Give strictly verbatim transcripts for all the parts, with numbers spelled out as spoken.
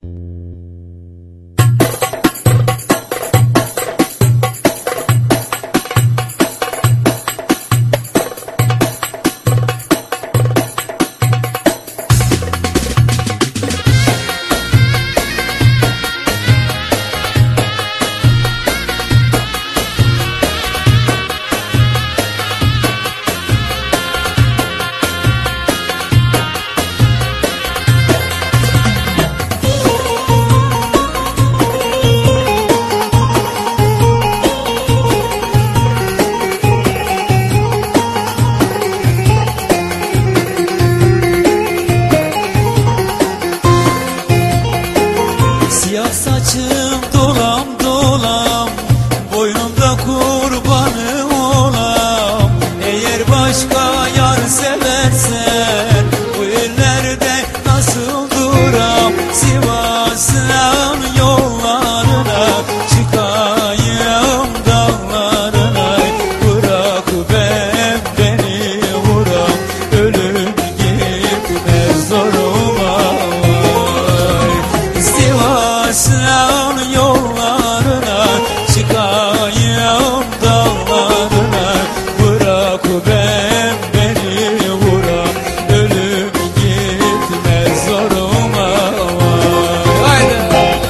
Siyah saçım dolam dolam, boynumda kurbanı olam. Eğer başka yar seversen, bu illerde nasıl duram? Sivas'ın yollarına çıkayım, dağlarına. Bırak ben beni vuram, ölüm gitmez zoruma. Sivas'ın yollarına çıkayım, dağlarına. Bırak ben beni vuram, ölüm gitmez zoruma. Haydi!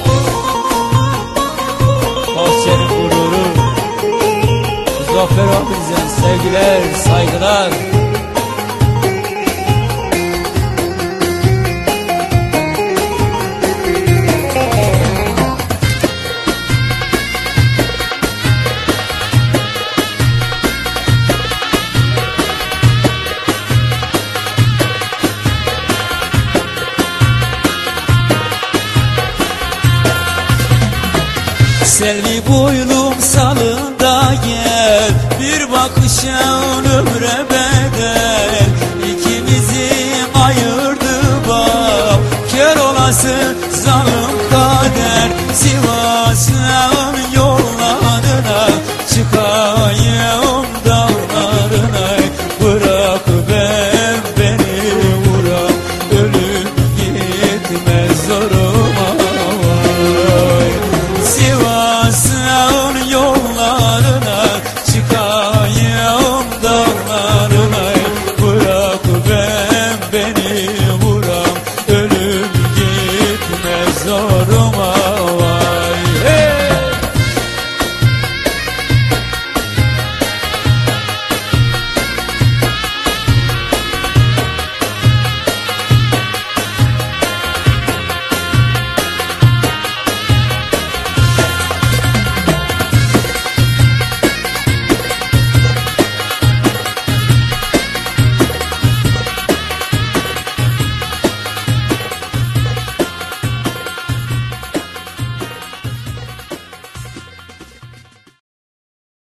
Bahçenin gururu Muzaffer abimizden sevgiler, saygılar. Selvi boylum salında gel, bir bakışın ömre bedel. İkimizi ayırdı bak, kör olası zalim.